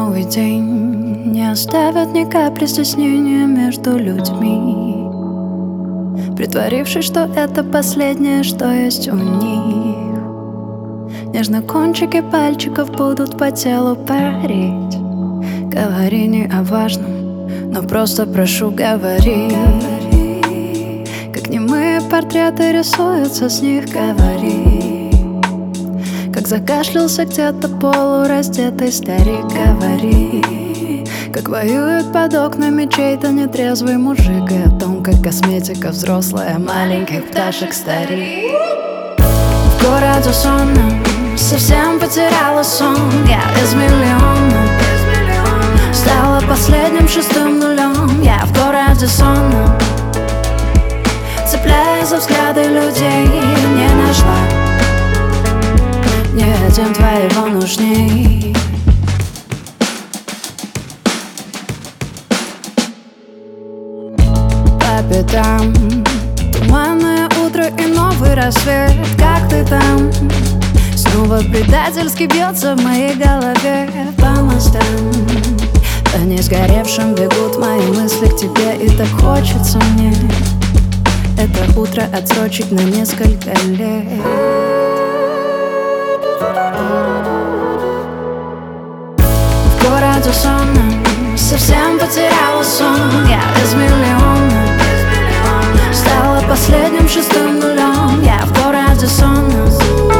Новый день не оставит ни капли стеснения между людьми, притворившись, что это последнее, что есть у них. Нежно кончики пальчиков будут по телу парить. Говори не о важном, но просто прошу, говори. Как немые портреты рисуются с них, говори. Как закашлялся где-то полураздетый старик, говори. Как воюет под окнами чей-то нетрезвый мужик, и о том, как косметика взрослая маленьких пташек старик. В городе сонном совсем потеряла сон. Я из миллиона стала последним шестым нулем. Я в городе сонном, цепляясь за взгляды людей, не нашла ни один твоего нужней. По пятам туманное утро и новый рассвет. Как ты там? Снова предательски бьется в моей голове по мостам. По несгоревшим бегут мои мысли к тебе, и так хочется мне это утро отсрочить на несколько лет. В городе сонном совсем потеряла сон. Я из миллиона стала последним шестым нулем. Я в городе сонном